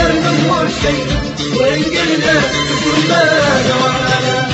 نقدر نقول شيء وإن قلنا نقول ما دوانا.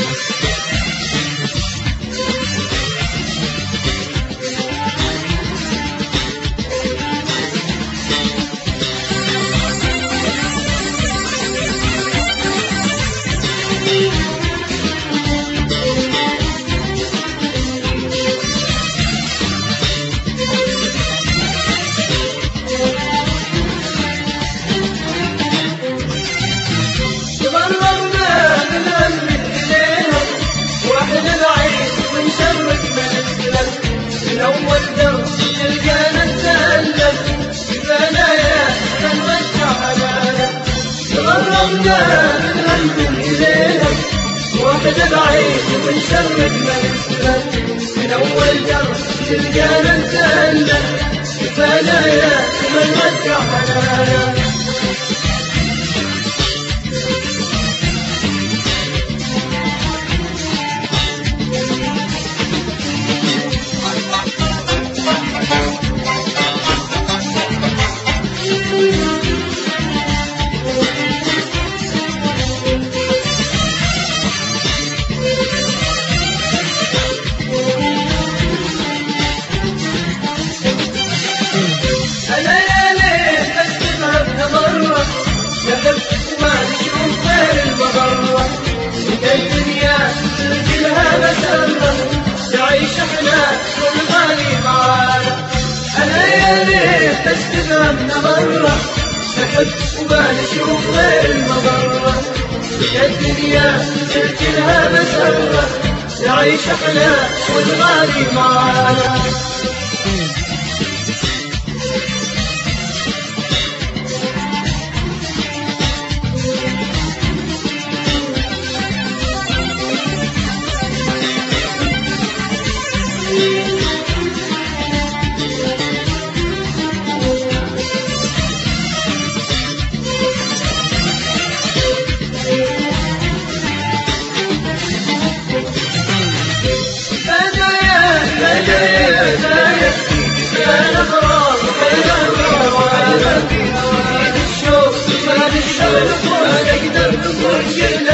من أول درس تلقانا نتألم ببنايا نرجع حنانا. تغربنا من قلب إلينا واحنا بعيد ونشرد ما نسلم. من أول درس تلقانا نتألم ببنايا نرجع حنانا. الدنيا كلها مسرة نعيش احنا والغالي معانا. الليالي تستلمنا مرة نحب وما نشوف غير المضرة. الدنيا كلها مسرة نعيش احنا والغالي معانا. الشوق ما نقدر نقول